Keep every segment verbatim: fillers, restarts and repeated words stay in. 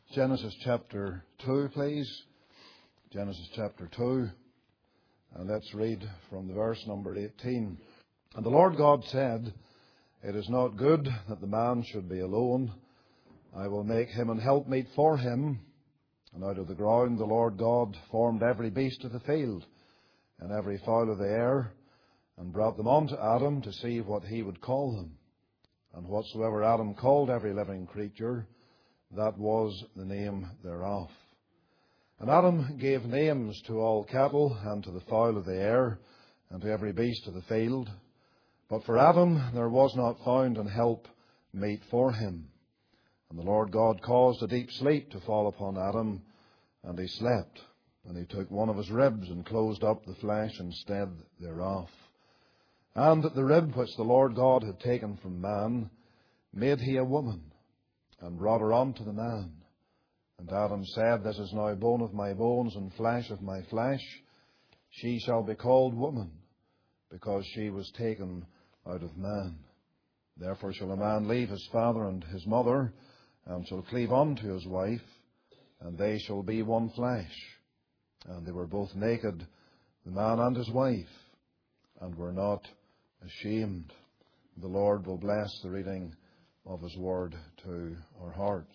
Genesis chapter two, please. Genesis chapter two. And let's read from the verse number eighteen. And the Lord God said, It is not good that the man should be alone. I will make him an helpmeet for him. And out of the ground the Lord God formed every beast of the field and every fowl of the air, and brought them unto Adam to see what he would call them. And whatsoever Adam called every living creature, that was the name thereof. And Adam gave names to all cattle, and to the fowl of the air, and to every beast of the field. But for Adam there was not found an help meet for him. And the Lord God caused a deep sleep to fall upon Adam, and he slept. And he took one of his ribs, and closed up the flesh instead thereof. And the rib which the Lord God had taken from man made he a woman, and brought her unto the man. And Adam said, This is now bone of my bones, and flesh of my flesh. She shall be called woman, because she was taken out of man. Therefore shall a man leave his father and his mother, and shall cleave unto his wife, and they shall be one flesh. And they were both naked, the man and his wife, and were not ashamed. The Lord will bless the reading of His Word to our hearts.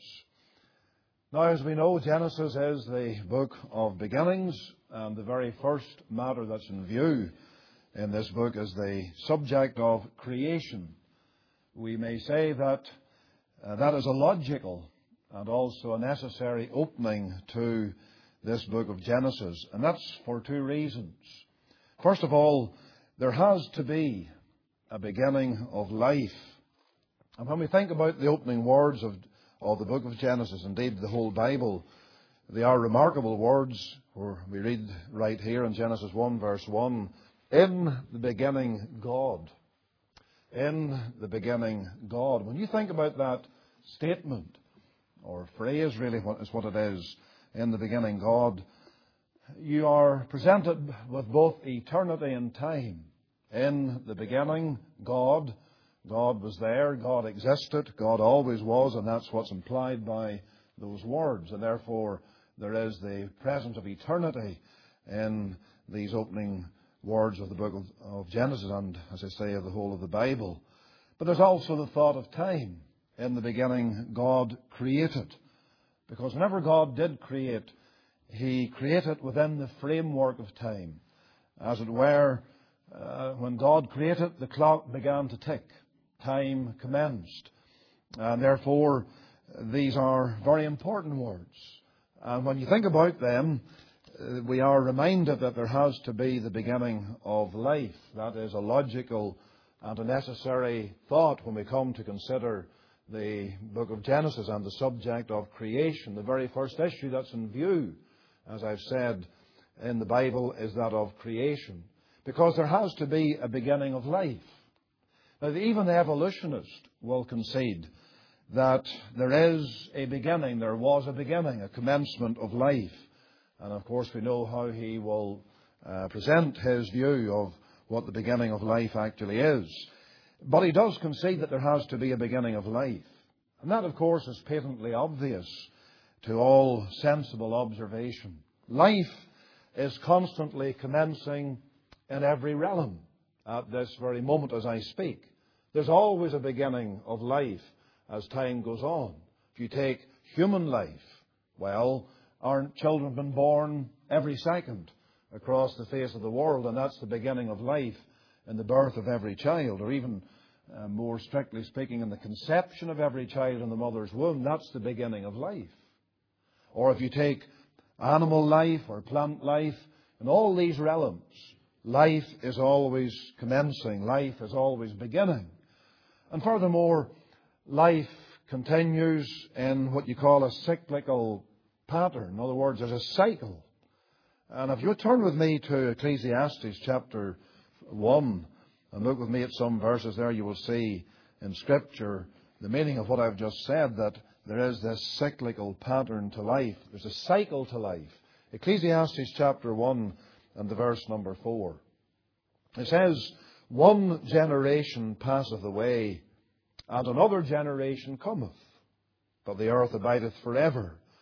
Now, as we know, Genesis is the book of beginnings, and the very first matter that's in view in this book is the subject of creation. We may say that uh, that is a logical and also a necessary opening to this book of Genesis, and that's for two reasons. First of all, there has to be a beginning of life. And when we think about the opening words of, of the book of Genesis, indeed the whole Bible, they are remarkable words, where we read right here in Genesis one verse one, In the beginning God. In the beginning God. When you think about that statement, or phrase really what is what it is, in the beginning God, you are presented with both eternity and time. In the beginning, God. God was there. God existed. God always was. And that's what's implied by those words. And therefore, there is the presence of eternity in these opening words of the book of, of Genesis and, as I say, of the whole of the Bible. But there's also the thought of time. In the beginning, God created. Because whenever God did create, He created within the framework of time. As it were, uh, when God created, the clock began to tick. Time commenced. And therefore, these are very important words. And when you think about them, uh, we are reminded that there has to be the beginning of life. That is a logical and a necessary thought when we come to consider the book of Genesis and the subject of creation. The very first issue that's in view, as I've said, in the Bible is that of creation. Because there has to be a beginning of life. Now, even the evolutionist will concede that there is a beginning, there was a beginning, a commencement of life. And of course we know how he will uh, present his view of what the beginning of life actually is. But he does concede that there has to be a beginning of life. And that, of course, is patently obvious to all sensible observation. Life is constantly commencing in every realm at this very moment as I speak. There's always a beginning of life as time goes on. If you take human life, well, aren't children been born every second across the face of the world? And that's the beginning of life in the birth of every child, or even uh, more strictly speaking, in the conception of every child in the mother's womb. That's the beginning of life. Or if you take animal life or plant life, in all these realms, life is always commencing. Life is always beginning. And furthermore, life continues in what you call a cyclical pattern. In other words, there's a cycle. And if you turn with me to Ecclesiastes chapter one and look with me at some verses there, you will see in Scripture the meaning of what I've just said, that there is this cyclical pattern to life. There's a cycle to life. Ecclesiastes chapter one and the verse number four. It says, One generation passeth away, and another generation cometh, but the earth abideth forever.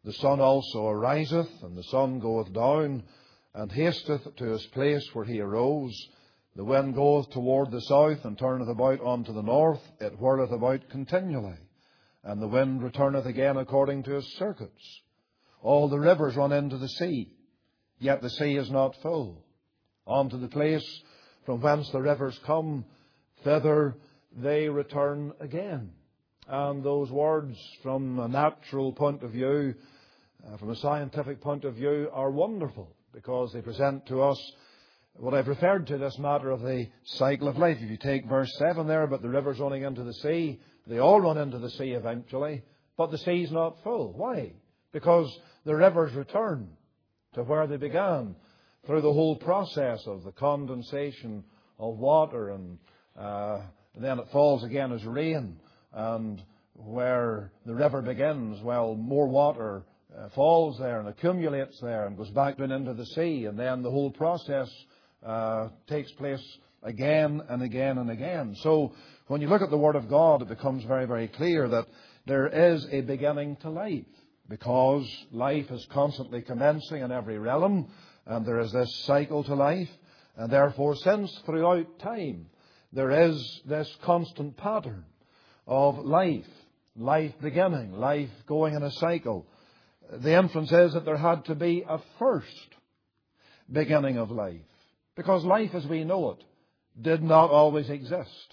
The sun also ariseth, and the sun goeth down, and hasteth to his place where he arose. The wind goeth toward the south, and turneth about unto the north. It whirleth about continually, and the wind returneth again according to his circuits. All the rivers run into the sea, yet the sea is not full. Unto the place from whence the rivers come, thither they return again. And those words, from a natural point of view, uh, from a scientific point of view, are wonderful, because they present to us what I've referred to, this matter of the cycle of life. If you take verse seven there, but the rivers running into the sea, they all run into the sea eventually, but the sea's not full. Why? Because the rivers return to where they began through the whole process of the condensation of water, and uh, then it falls again as rain. And where the river begins, well, more water uh, falls there and accumulates there and goes back down into the sea. And then the whole process uh, takes place again and again and again. So when you look at the Word of God, it becomes very, very clear that there is a beginning to life, because life is constantly commencing in every realm, and there is this cycle to life. And therefore, since throughout time there is this constant pattern of life, life beginning, life going in a cycle, the inference is that there had to be a first beginning of life, because life as we know it did not always exist.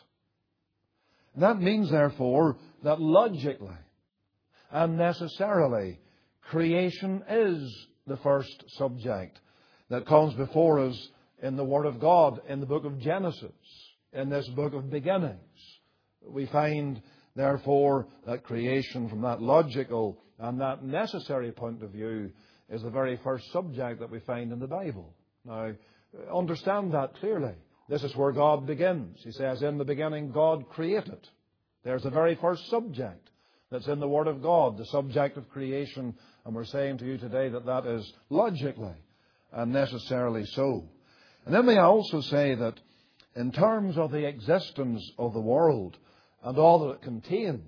That means, therefore, that logically and necessarily creation is the first subject that comes before us in the Word of God, in the book of Genesis, in this book of beginnings. We find, therefore, that creation from that logical and that necessary point of view is the very first subject that we find in the Bible. Now, understand that clearly. This is where God begins. He says, in the beginning God created. There's the very first subject that's in the Word of God, the subject of creation. And we're saying to you today that that is logically and necessarily so. And then we also say that in terms of the existence of the world and all that it contains,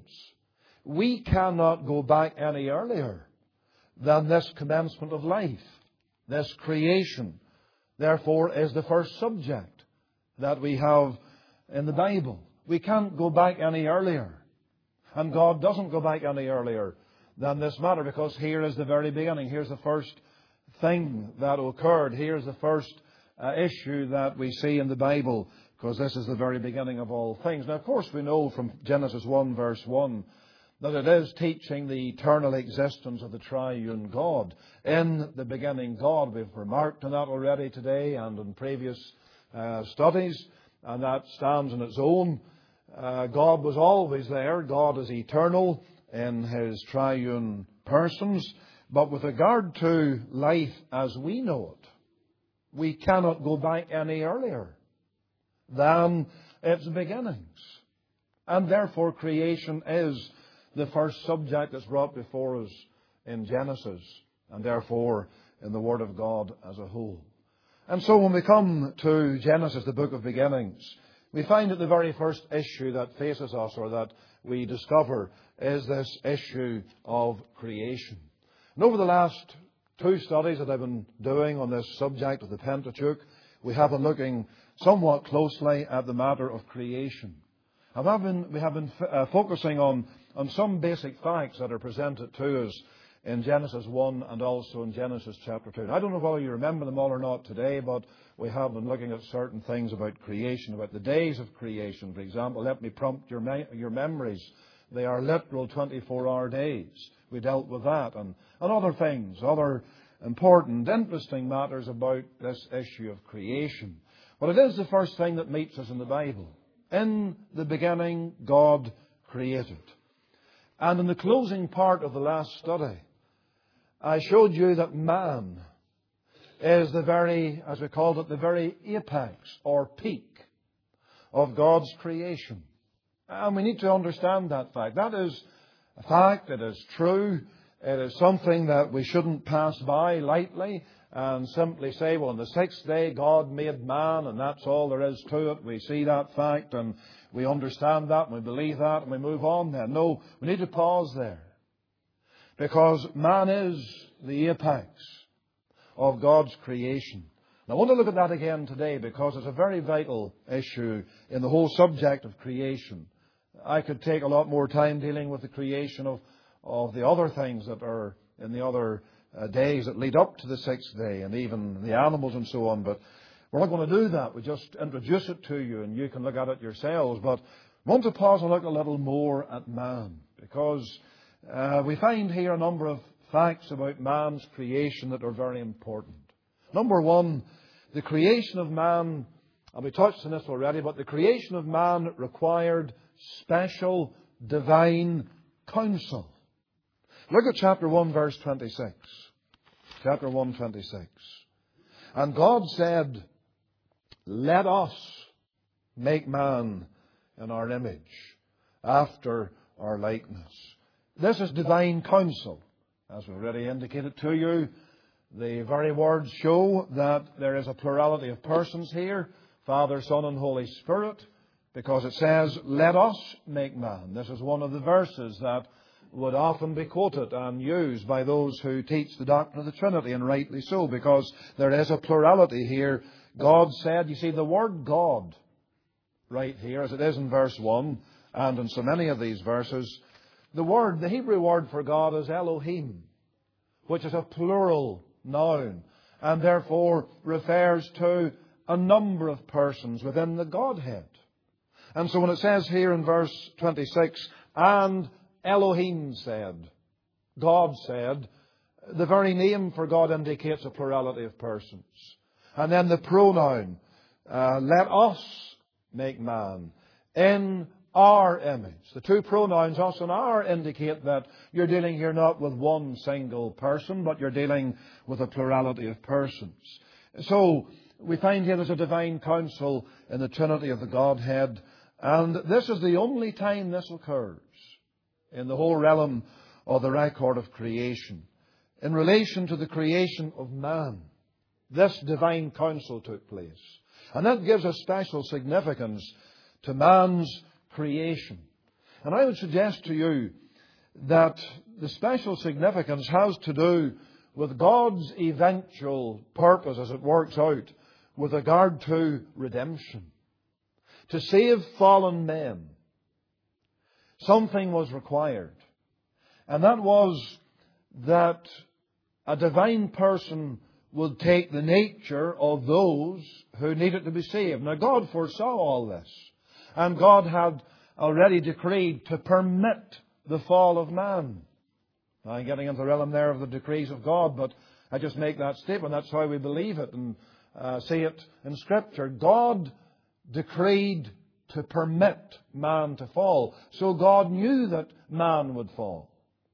we cannot go back any earlier than this commencement of life. This creation, therefore, is the first subject that we have in the Bible. We can't go back any earlier. And God doesn't go back any earlier than this matter, because here is the very beginning. Here's the first thing that occurred. Here's the first uh, issue that we see in the Bible, because this is the very beginning of all things. Now, of course, we know from Genesis one, verse one, that it is teaching the eternal existence of the triune God. In the beginning, God. We've remarked on that already today and in previous uh, studies, and that stands on its own. Uh, God was always there. God is eternal in His triune persons. But with regard to life as we know it, we cannot go back any earlier than its beginnings. And therefore creation is the first subject that's brought before us in Genesis, and therefore in the Word of God as a whole. And so when we come to Genesis, the book of beginnings, we find that the very first issue that faces us, or that we discover, is this issue of creation. And over the last two studies that I've been doing on this subject of the Pentateuch, we have been looking somewhat closely at the matter of creation. And we have been, we have been uh, focusing on, on some basic facts that are presented to us in Genesis one and also in Genesis chapter two. And I don't know whether you remember them all or not today, but we have been looking at certain things about creation, about the days of creation. For example, let me prompt your, me- your memories. They are literal twenty-four hour days. We dealt with that, and, and other things, other important, interesting matters about this issue of creation. But it is the first thing that meets us in the Bible. In the beginning, God created. And in the closing part of the last study, I showed you that man is the very, as we called it, the very apex or peak of God's creation. And we need to understand that fact. That is a fact. It is true. It is something that we shouldn't pass by lightly and simply say, well, on the sixth day God made man and that's all there is to it. We see that fact and we understand that and we believe that and we move on then. No, we need to pause there. because man is the apex of God's creation. And I want to look at that again today because it's a very vital issue in the whole subject of creation. I could take a lot more time dealing with the creation of, of the other things that are in the other uh, days that lead up to the sixth day, and even the animals and so on, but we're not going to do that. We just introduce it to you and you can look at it yourselves. But I want to pause and look a little more at man, because uh, we find here a number of facts about man's creation that are very important. Number one, the creation of man, and we touched on this already, but the creation of man required special divine counsel. Look at chapter one, verse twenty-six. Chapter one, twenty-six. And God said, let us make man in our image, after our likeness. This is divine counsel. As we've already indicated to you, the very words show that there is a plurality of persons here, Father, Son, and Holy Spirit, because it says, let us make man. This is one of the verses that would often be quoted and used by those who teach the doctrine of the Trinity, and rightly so, because there is a plurality here. God said, you see, the word God, right here, as it is in verse one, and in so many of these verses, the word, the Hebrew word for God is Elohim, which is a plural noun, and therefore refers to a number of persons within the Godhead. And so when it says here in verse twenty-six, and Elohim said, God said, the very name for God indicates a plurality of persons. And then the pronoun, uh, let us make man in our image. The two pronouns, us and our, indicate that you're dealing here not with one single person, but you're dealing with a plurality of persons. So we find here there's a divine counsel in the Trinity of the Godhead, and this is the only time this occurs in the whole realm of the record of creation. In relation to the creation of man, this divine counsel took place. And that gives a special significance to man's creation. And I would suggest to you that the special significance has to do with God's eventual purpose as it works out with regard to redemption. To save fallen men, something was required. And that was that a divine person would take the nature of those who needed to be saved. Now, God foresaw all this. And God had already decreed to permit the fall of man. Now, I'm getting into the realm there of the decrees of God, but I just make that statement. That's how we believe it and uh, see it in Scripture. God decreed to permit man to fall. So God knew that man would fall.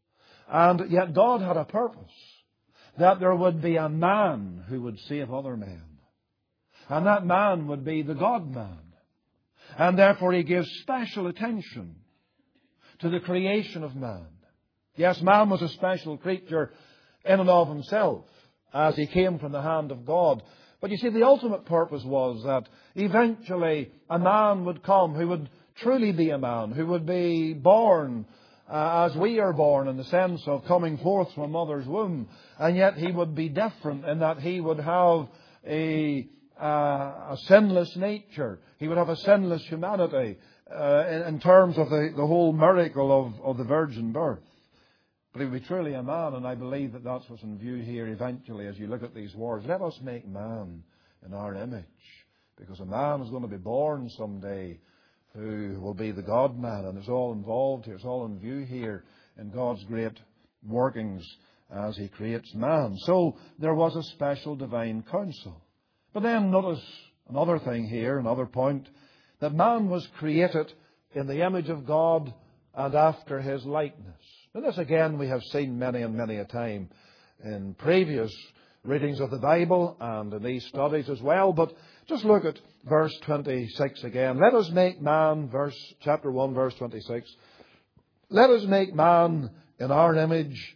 And yet God had a purpose, that there would be a man who would save other men. And that man would be the God-man. And therefore He gives special attention to the creation of man. Yes, man was a special creature in and of himself, as he came from the hand of God. But you see, the ultimate purpose was that eventually a man would come who would truly be a man, who would be born uh, as we are born, in the sense of coming forth from a mother's womb. And yet he would be different in that he would have a, uh, a sinless nature. He would have a sinless humanity uh, in, in terms of the, the whole miracle of, of the virgin birth. But he would be truly a man, and I believe that that's what's in view here eventually as you look at these words. Let us make man in our image, because a man is going to be born someday who will be the God-man, and it's all involved here, it's all in view here in God's great workings as He creates man. So there was a special divine counsel. But then notice another thing here, another point, that man was created in the image of God and after His likeness. Now this again we have seen many and many a time in previous readings of the Bible and in these studies as well. But just look at verse twenty-six again. Let us make man, verse chapter one, verse twenty-six. Let us make man in our image,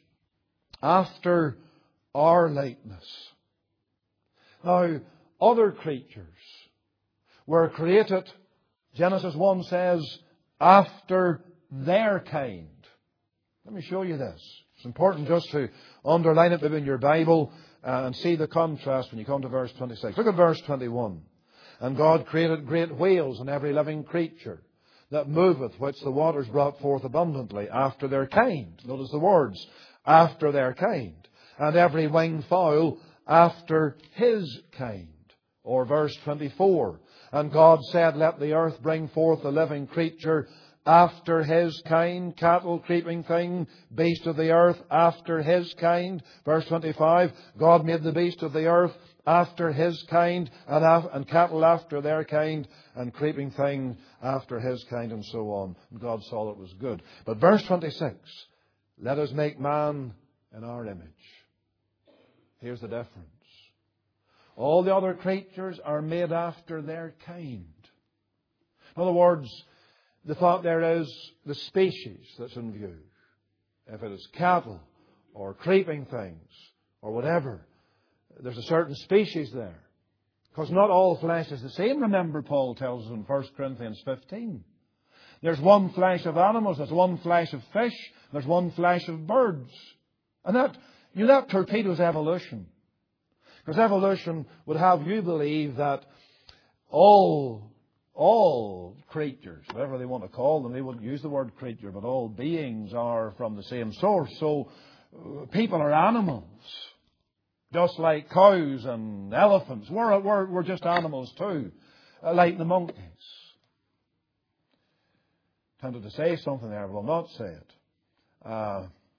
after our likeness. Now, other creatures were created, Genesis one says, after their kind. Let me show you this. It's important just to underline it maybe in your Bible and see the contrast when you come to verse twenty-six. Look at verse twenty-one. And God created great whales and every living creature that moveth, which the waters brought forth abundantly after their kind. Notice the words, after their kind. And every winged fowl after his kind. Or verse twenty-four. And God said, let the earth bring forth a living creature after his kind, cattle, creeping thing, beast of the earth after his kind. Verse twenty-five, God made the beast of the earth after his kind, and, af- and cattle after their kind, and creeping thing after his kind, and so on. And God saw it was good. But verse twenty-six, let us make man in our image. Here's the difference. All the other creatures are made after their kind. In other words, the thought there is the species that's in view. If it is cattle or creeping things or whatever, there's a certain species there. Because not all flesh is the same. Remember, Paul tells us in First Corinthians fifteen. There's one flesh of animals, there's one flesh of fish, there's one flesh of birds. And that, you know, that torpedoes evolution. Because evolution would have you believe that all, all creatures, whatever they want to call them, they wouldn't use the word creature, but all beings are from the same source. So uh, people are animals. Just like cows and elephants. We're, we're, we're just animals too. Uh, like the monkeys. Tempted to say something there, but I'll not say it. Uh,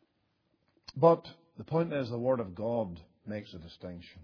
but the point is the Word of God makes a distinction.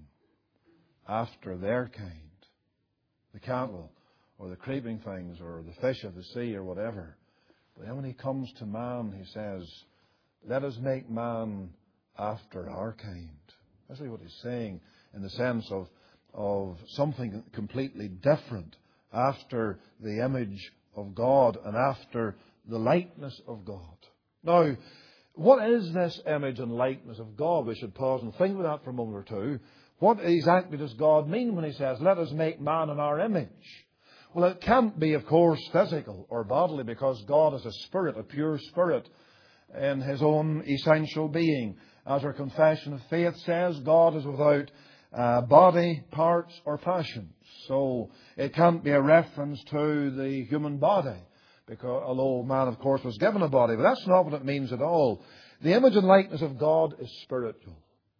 After their kind. The cattle or the creeping things or the fish of the sea or whatever. But then when he comes to man, he says, let us make man after our kind. That's really what he's saying in the sense of, of something completely different. After the image of God and after the likeness of God. Now, what is this image and likeness of God? We should pause and think about that for a moment or two. What exactly does God mean when he says, let us make man in our image? Well, it can't be, of course, physical or bodily because God is a spirit, a pure spirit in his own essential being. As our confession of faith says, God is without uh, body, parts or passions. So it can't be a reference to the human body. Because, although man, of course, was given a body. But that's not what it means at all. The image and likeness of God is spiritual.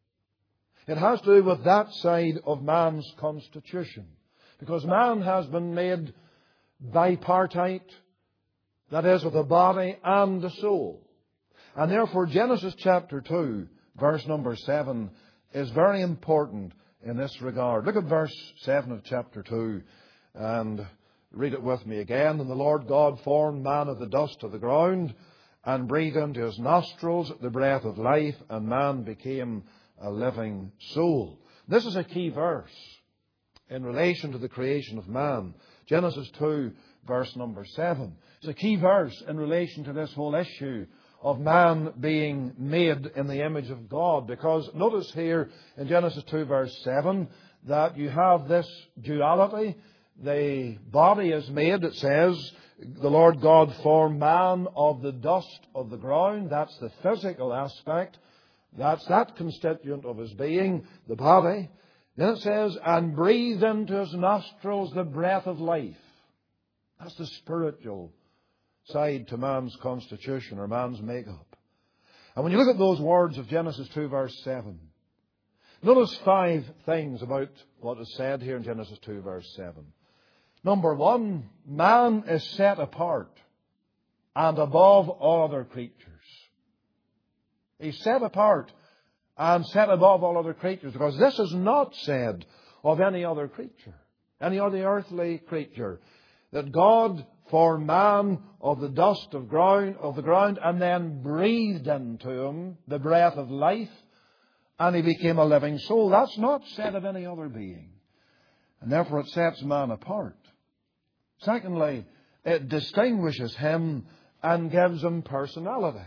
It has to do with that side of man's constitution. Because man has been made bipartite, that is, with a body and a soul. And therefore Genesis chapter two, verse number seven, is very important in this regard. Look at verse seven of chapter two and read it with me again. And the Lord God formed man of the dust of the ground and breathed into his nostrils the breath of life, and man became a living soul. This is a key verse in relation to the creation of man. Genesis two, verse number seven. It's a key verse in relation to this whole issue of man being made in the image of God. Because notice here in Genesis two, verse seven, that you have this duality. The body is made, it says, the Lord God formed man of the dust of the ground. That's the physical aspect. That's that constituent of his being, the body. Then it says, and breathed into his nostrils the breath of life. That's the spiritual side to man's constitution or man's makeup. And when you look at those words of Genesis two, verse seven, notice five things about what is said here in Genesis two, verse seven. Number one, man is set apart and above all other creatures. He's set apart and set above all other creatures, because this is not said of any other creature, any other earthly creature, that God formed man of the dust of ground of the ground and then breathed into him the breath of life, and he became a living soul. That's not said of any other being, and therefore it sets man apart. Secondly, it distinguishes him and gives him personality.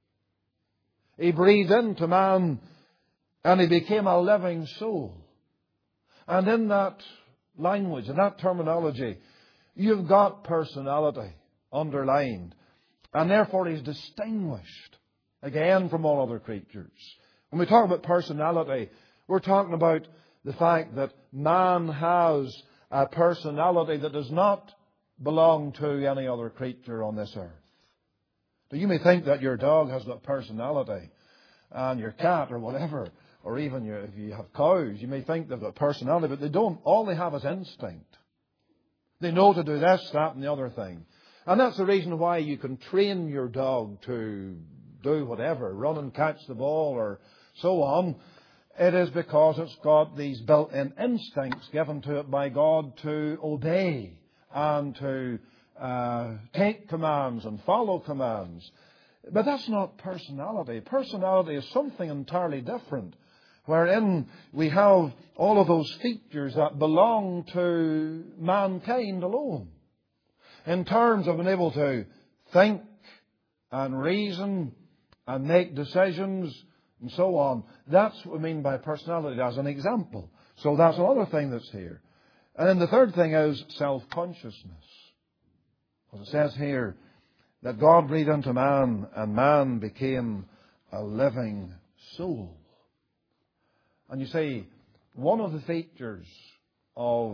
He breathed into man and he became a living soul. And in that language, in that terminology, you've got personality underlined. And therefore he's distinguished again, from all other creatures. When we talk about personality, we're talking about the fact that man has a personality that does not belong to any other creature on this earth. So you may think that your dog has got personality, and your cat or whatever, or even your, if you have cows, you may think they've got personality, but they don't. All they have is instinct. They know to do this, that, and the other thing. And that's the reason why you can train your dog to do whatever, run and catch the ball or so on. It is because it's got these built-in instincts given to it by God to obey and to uh, take commands and follow commands. But that's not personality. Personality is something entirely different, wherein we have all of those features that belong to mankind alone. In terms of being able to think and reason and make decisions and so on. That's what we mean by personality as an example. So that's another thing that's here. And then the third thing is self-consciousness. As it says here, that God breathed into man, and man became a living soul. And you see, one of the features of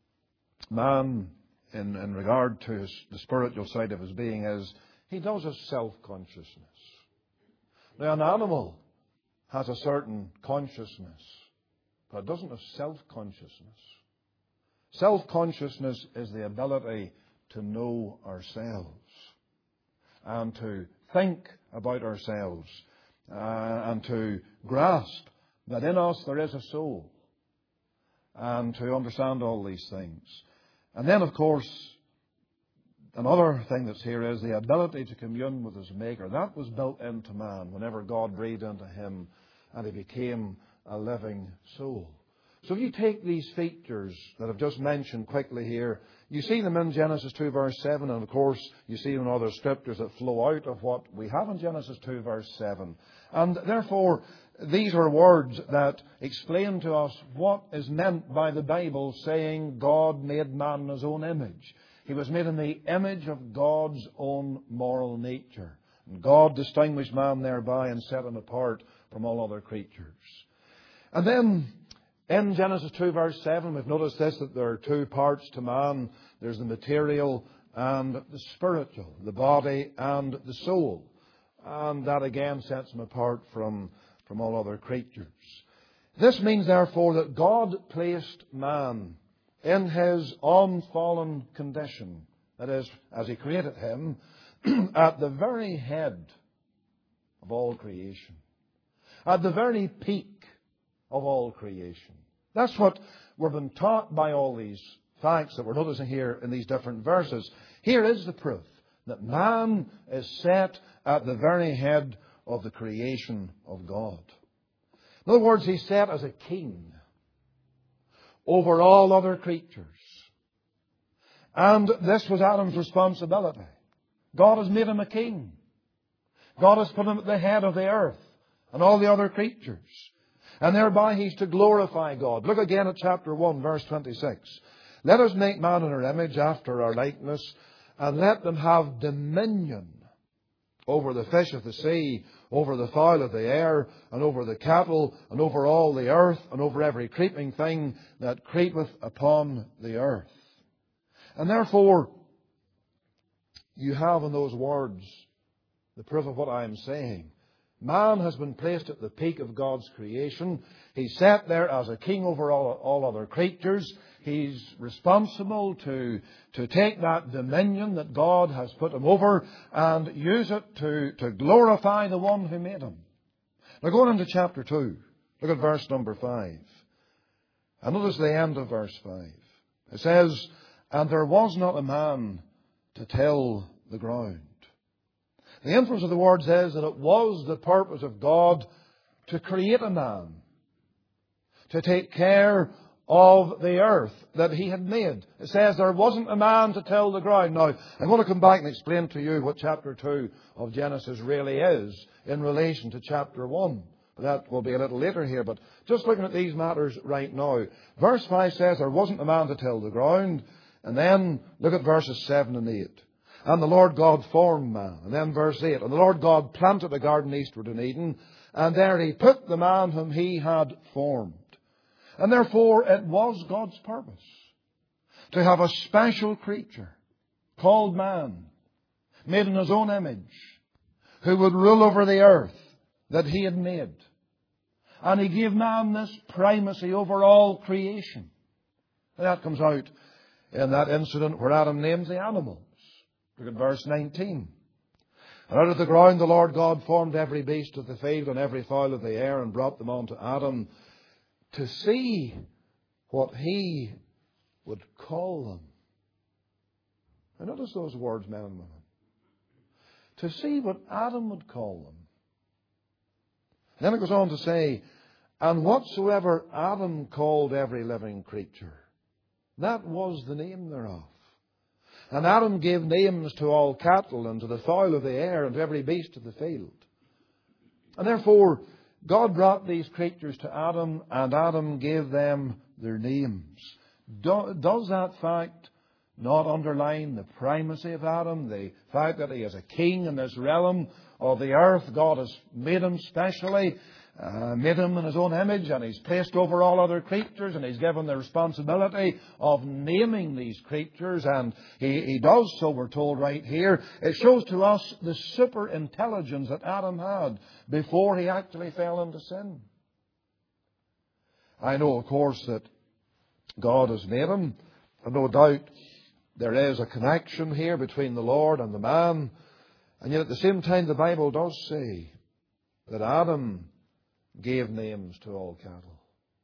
man in, in regard to his, the spiritual side of his being is he does have self-consciousness. Now, an animal has a certain consciousness, but it doesn't have self-consciousness. Self-consciousness is the ability to know ourselves and to think about ourselves uh, and to grasp that in us there is a soul and to understand all these things. And then, of course, another thing that's here is the ability to commune with his Maker. That was built into man whenever God breathed into him and he became a living soul. So if you take these features that I've just mentioned quickly here, you see them in Genesis two verse seven, and of course you see them in other scriptures that flow out of what we have in Genesis two verse seven. And therefore, these are words that explain to us what is meant by the Bible saying God made man in his own image. He was made in the image of God's own moral nature. And God distinguished man thereby and set him apart from all other creatures. And then in Genesis two verse seven, we've noticed this, that there are two parts to man. There's the material and the spiritual, the body and the soul. And that again sets him apart from, from all other creatures. This means therefore that God placed man in his unfallen condition, that is, as he created him, at the very head of all creation, at the very peak of all creation. That's what we're being taught by all these facts that we're noticing here in these different verses. Here is the proof that man is set at the very head of the creation of God. In other words, he's set as a king over all other creatures. And this was Adam's responsibility. God has made him a king. God has put him at the head of the earth and all the other creatures. And thereby he's to glorify God. Look again at chapter one, verse twenty-six. Let us make man in our image, after our likeness, and let them have dominion over the fish of the sea, over the fowl of the air, and over the cattle, and over all the earth, and over every creeping thing that creepeth upon the earth. And therefore, you have in those words the proof of what I am saying. Man has been placed at the peak of God's creation. He's set there as a king over all, all other creatures. He's responsible to, to take that dominion that God has put him over and use it to, to glorify the one who made him. Now going into chapter two, look at verse number five. And notice the end of verse five. It says, and there was not a man to till the ground. The inference of the words is that it was the purpose of God to create a man, to take care of the earth that he had made. It says there wasn't a man to till the ground. Now, I'm going to come back and explain to you what chapter two of Genesis really is in relation to chapter one. That will be a little later here, but just looking at these matters right now. Verse five says there wasn't a man to till the ground. And then look at verses seven and eight. And the Lord God formed man. And then verse eight. And the Lord God planted a garden eastward in Eden, and there He put the man whom He had formed. And therefore it was God's purpose to have a special creature called man, made in His own image, who would rule over the earth that He had made. And He gave man this primacy over all creation. And that comes out in that incident where Adam names the animals. Look at verse nineteen. And out of the ground the Lord God formed every beast of the field and every fowl of the air, and brought them unto Adam to see what he would call them. And notice those words, men and women. To see what Adam would call them. And then it goes on to say, and whatsoever Adam called every living creature, that was the name thereof. And Adam gave names to all cattle, and to the fowl of the air, and to every beast of the field. And therefore, God brought these creatures to Adam, and Adam gave them their names. Do, does that fact not underline the primacy of Adam, the fact that he is a king in this realm of the earth? God has made him specially, uh, made him in His own image, and He's placed over all other creatures, and He's given the responsibility of naming these creatures, and He, he does so, we're told right here. It shows to us the super intelligence that Adam had before he actually fell into sin. I know, of course, that God has made him, and no doubt there is a connection here between the Lord and the man. And yet at the same time the Bible does say that Adam gave names to all cattle.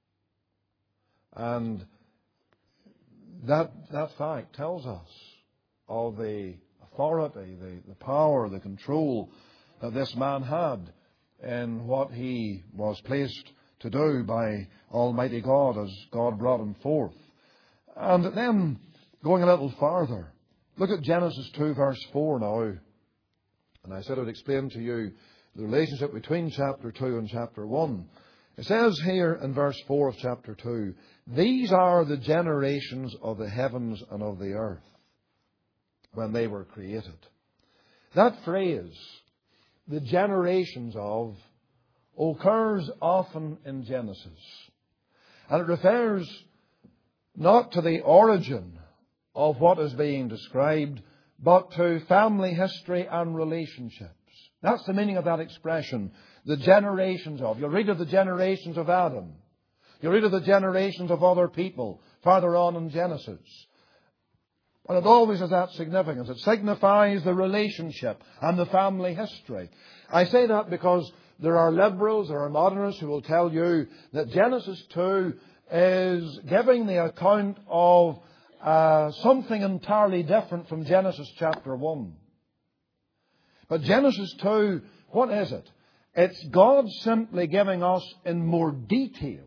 And that, that fact tells us of the authority, the, the power, the control that this man had in what he was placed to do by Almighty God as God brought him forth. And then, going a little farther, look at Genesis two verse four now. And I said I would explain to you the relationship between chapter two and chapter one. It says here in verse four of chapter two, these are the generations of the heavens and of the earth when they were created. That phrase, the generations of, occurs often in Genesis. And it refers not to the origin of what is being described, but to family history and relationships. That's the meaning of that expression, the generations of. You'll read of the generations of Adam. You'll read of the generations of other people farther on in Genesis. And it always has that significance. It signifies the relationship and the family history. I say that because there are liberals, there are modernists who will tell you that Genesis two is giving the account of uh, something entirely different from Genesis chapter one. But Genesis two, what is it? It's God simply giving us in more detail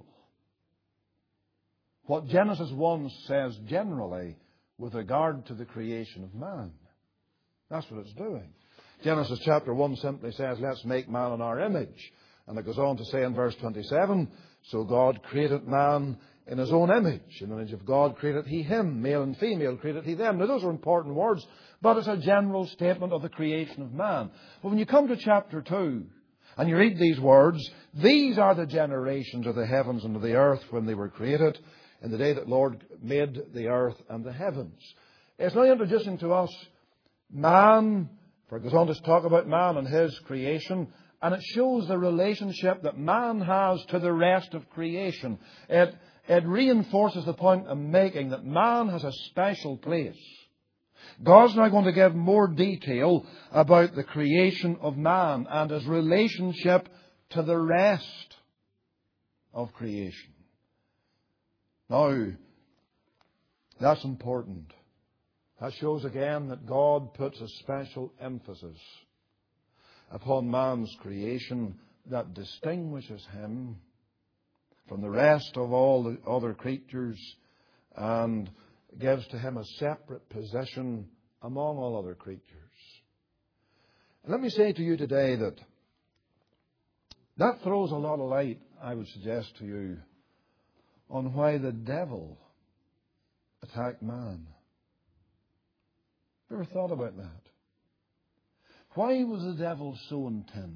what Genesis one says generally with regard to the creation of man. That's what it's doing. Genesis chapter one simply says, let's make man in our image. And it goes on to say in verse twenty-seven, so God created man in His own image. In the image of God created He him. Male and female created He them. Now those are important words, but it's a general statement of the creation of man. But when you come to chapter two, and you read these words, these are the generations of the heavens and of the earth when they were created, in the day that Lord made the earth and the heavens. It's now introducing to us man, for it goes on to talk about man and his creation, and it shows the relationship that man has to the rest of creation. It, it reinforces the point I'm making that man has a special place. God's now going to give more detail about the creation of man and his relationship to the rest of creation. Now, that's important. That shows again that God puts a special emphasis upon man's creation that distinguishes him from the rest of all the other creatures and gives to him a separate position among all other creatures. And let me say to you today that that throws a lot of light, I would suggest to you, on why the devil attacked man. you ever thought about that? Why was the devil so intent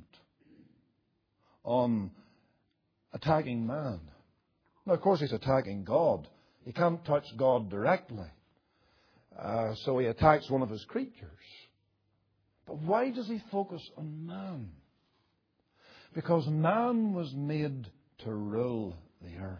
on attacking man? Now, of course, he's attacking God. He can't touch God directly. Uh, so he attacks one of his creatures. But why does he focus on man? Because man was made to rule the earth.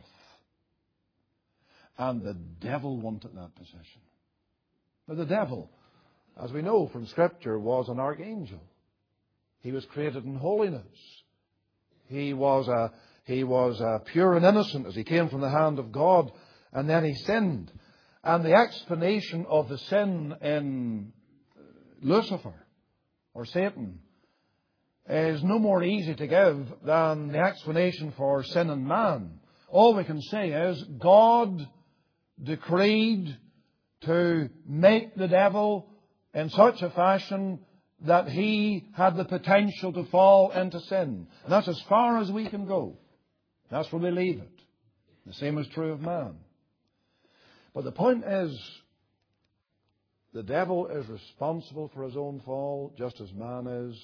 And the devil wanted that position. Now, the devil, as we know from Scripture, was an archangel. He was created in holiness. He was a, he was a pure and innocent as he came from the hand of God, and then he sinned. And the explanation of the sin in Lucifer, or Satan, is no more easy to give than the explanation for sin in man. All we can say is God decreed to make the devil in such a fashion that he had the potential to fall into sin. And that's as far as we can go. That's where we leave it. The same is true of man. But the point is, the devil is responsible for his own fall, just as man is.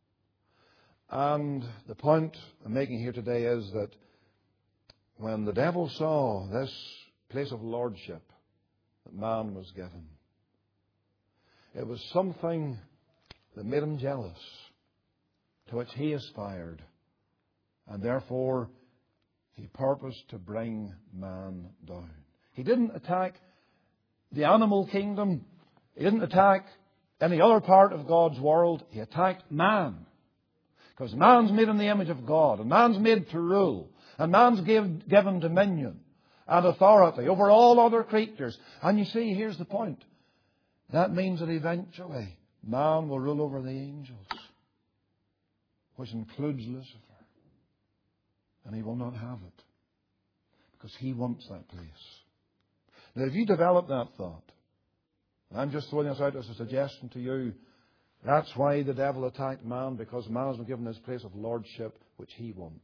And the point I'm making here today is that when the devil saw this place of lordship that man was given, it was something that made him jealous, to which he aspired. And therefore, he purposed to bring man down. He didn't attack the animal kingdom. He didn't attack any other part of God's world. He attacked man. Because man's made in the image of God, and man's made to rule, and man's give, given dominion and authority over all other creatures. And you see, here's the point. That means that eventually man will rule over the angels, which includes Lucifer. And he will not have it, because he wants that place. Now, if you develop that thought, and I'm just throwing this out as a suggestion to you, that's why the devil attacked man, because man has been given this place of lordship which he wants.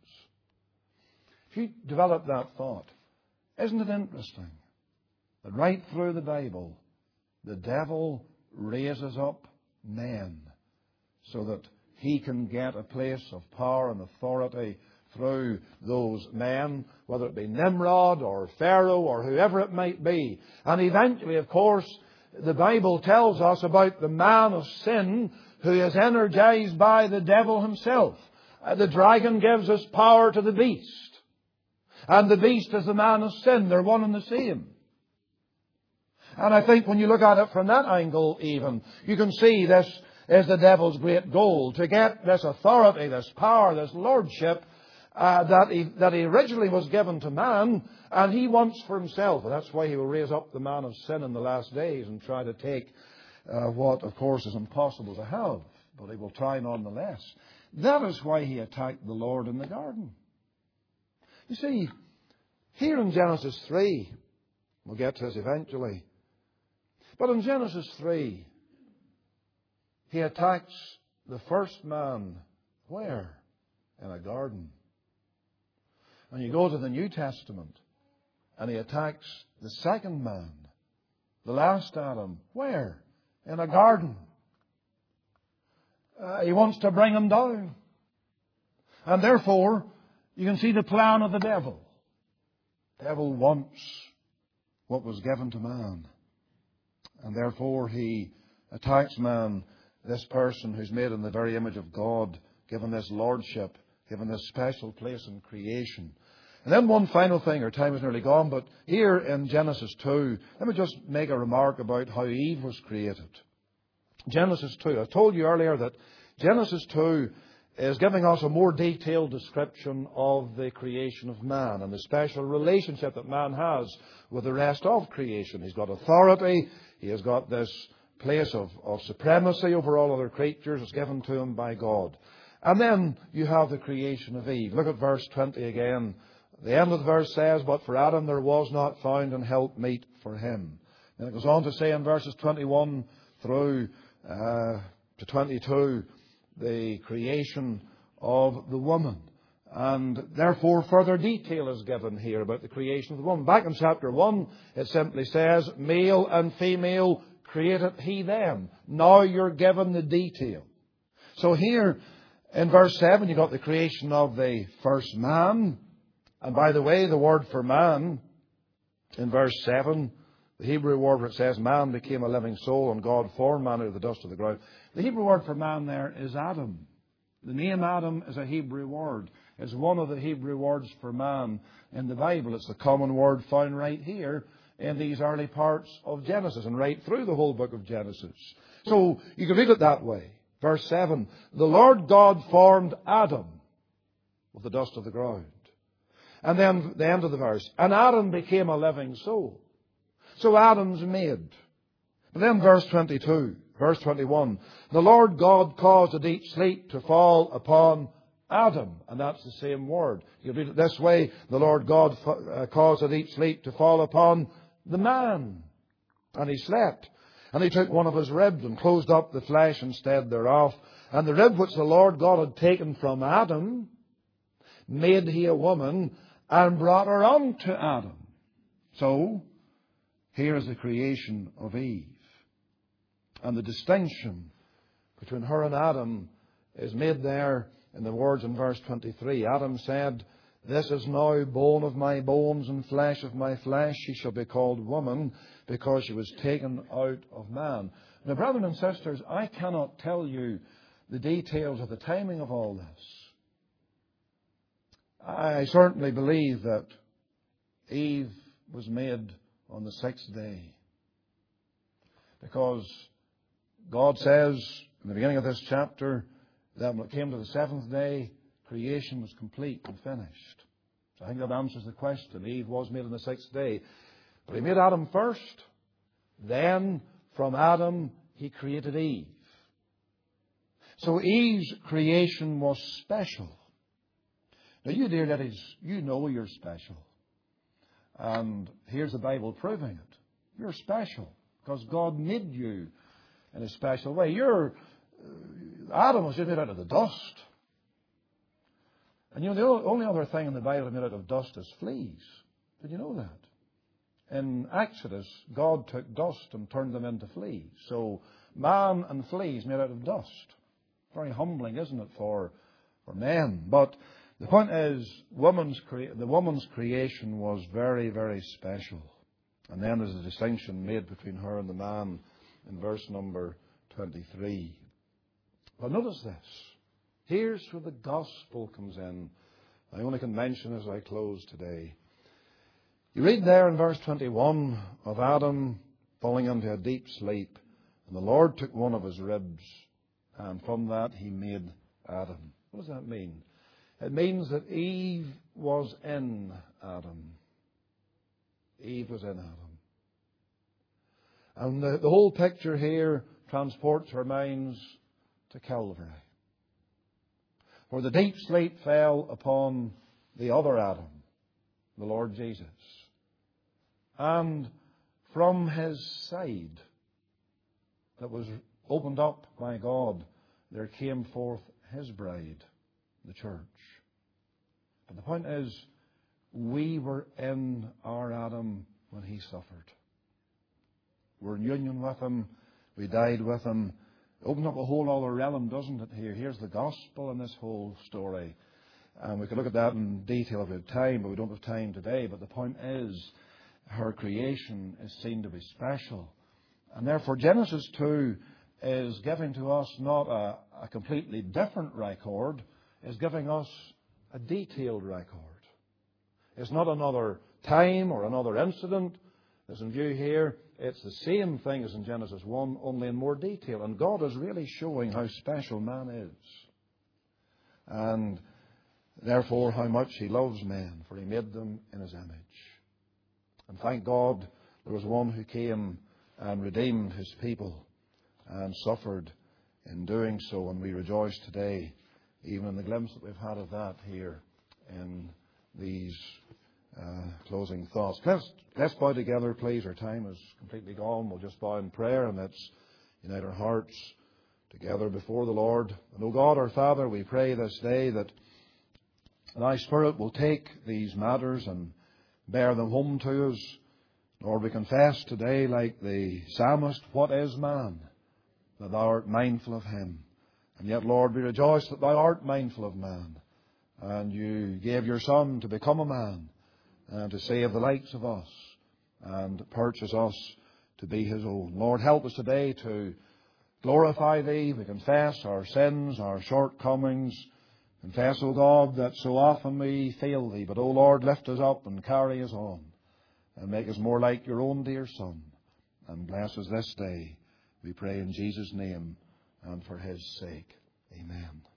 If you develop that thought, isn't it interesting that right through the Bible, the devil raises up men so that he can get a place of power and authority through those men, whether it be Nimrod or Pharaoh or whoever it might be. And eventually, of course, the Bible tells us about the man of sin who is energized by the devil himself. The dragon gives us power to the beast. And the beast is the man of sin. They're one and the same. And I think when you look at it from that angle even, you can see this is the devil's great goal, to get this authority, this power, this lordship uh, that, he, that he originally was given to man, and he wants for himself. And that's why he will raise up the man of sin in the last days and try to take uh, what, of course, is impossible to have. But he will try nonetheless. That is why he attacked the Lord in the garden. You see, here in Genesis three, we'll get to this eventually, but in Genesis three, he attacks the first man, where? In a garden. And you go to the New Testament, and he attacks the second man, the last Adam, where? In a garden. Uh, he wants to bring him down. And therefore, you can see the plan of the devil. The devil wants what was given to man. And therefore he attacks man, this person who's made in the very image of God, given this lordship, given this special place in creation. And then one final thing, our time is nearly gone, but here in Genesis two, let me just make a remark about how Eve was created. Genesis two, I told you earlier that Genesis two is giving us a more detailed description of the creation of man and the special relationship that man has with the rest of creation. He's got authority. He has got this place of, of supremacy over all other creatures. It's given to him by God. And then you have the creation of Eve. Look at verse twenty again. The end of the verse says, "But for Adam there was not found an helpmeet for him." And it goes on to say in verses twenty-one through uh, to twenty-two, the creation of the woman. And therefore further detail is given here about the creation of the woman. Back in chapter one, it simply says, "Male and female created He them. Now you're given the detail. So here in verse seven, you've got the creation of the first man. And by the way, the word for man in verse seven, the Hebrew word where it says man became a living soul and God formed man out of the dust of the ground. The Hebrew word for man there is Adam. The name Adam is a Hebrew word. It's one of the Hebrew words for man in the Bible. It's the common word found right here in these early parts of Genesis and right through the whole book of Genesis. So you can read it that way. Verse seven, the Lord God formed Adam with the dust of the ground. And then the end of the verse, and Adam became a living soul. So Adam's made. But then verse twenty-two, verse twenty-one, the Lord God caused a deep sleep to fall upon Adam. And that's the same word. You read it this way, the Lord God caused a deep sleep to fall upon the man. And he slept. And he took one of his ribs and closed up the flesh instead thereof. And the rib which the Lord God had taken from Adam, made he a woman and brought her unto Adam. So, here is the creation of Eve. And the distinction between her and Adam is made there in the words in verse twenty-three. Adam said, this is now bone of my bones and flesh of my flesh. She shall be called woman because she was taken out of man. Now, brethren and sisters, I cannot tell you the details of the timing of all this. I certainly believe that Eve was made on the sixth day. Because God says in the beginning of this chapter that when it came to the seventh day, creation was complete and finished. So I think that answers the question. Eve was made on the sixth day. But He made Adam first. Then from Adam He created Eve. So Eve's creation was special. Now you dear ladies, you know you're special. And here's the Bible proving it. You're special because God made you in a special way. You're, Adam was just made out of the dust. And you know, the only other thing in the Bible made out of dust is fleas. Did you know that? In Exodus, God took dust and turned them into fleas. So man and fleas made out of dust. Very humbling, isn't it, for, for men? But the point is, woman's crea- the woman's creation was very, very special. And then there's a distinction made between her and the man in verse number twenty-three. But notice this. Here's where the gospel comes in. I only can mention as I close today. You read there in verse twenty-one of Adam falling into a deep sleep. And the Lord took one of his ribs, and from that He made Adam. What does that mean? It means that Eve was in Adam. Eve was in Adam. And the, the whole picture here transports our minds to Calvary, where the deep sleep fell upon the other Adam, the Lord Jesus. And from His side that was opened up by God, there came forth His bride, the church. But the point is, we were in our Adam when He suffered. We're in union with Him. We died with Him. It opens up a whole other realm, doesn't it, here? Here's the gospel in this whole story. And we could look at that in detail if we had time, but we don't have time today. But the point is, her creation is seen to be special. And therefore, Genesis two is giving to us not a, a completely different record, is giving us a detailed record. It's not another time or another incident that's in view here. It's the same thing as in Genesis one, only in more detail. And God is really showing how special man is. And therefore how much He loves men, for He made them in His image. And thank God there was one who came and redeemed His people and suffered in doing so. And we rejoice today, even in the glimpse that we've had of that here in these uh, closing thoughts. Let's, let's bow together, please. Our time is completely gone. We'll just bow in prayer and let's unite our hearts together before the Lord. And, O God, our Father, we pray this day that Thy Spirit will take these matters and bear them home to us Lord, we confess today, like the psalmist, what is man, that thou art mindful of him. And yet, Lord, we rejoice that thou art mindful of man. And you gave your Son to become a man and to save the likes of us and purchase us to be his own. Lord, help us today to glorify thee. We confess our sins, our shortcomings. Confess, O God, that so often we fail thee. But, O Lord, lift us up and carry us on and make us more like your own dear Son. And bless us this day, we pray in Jesus' name and for his sake. Amen.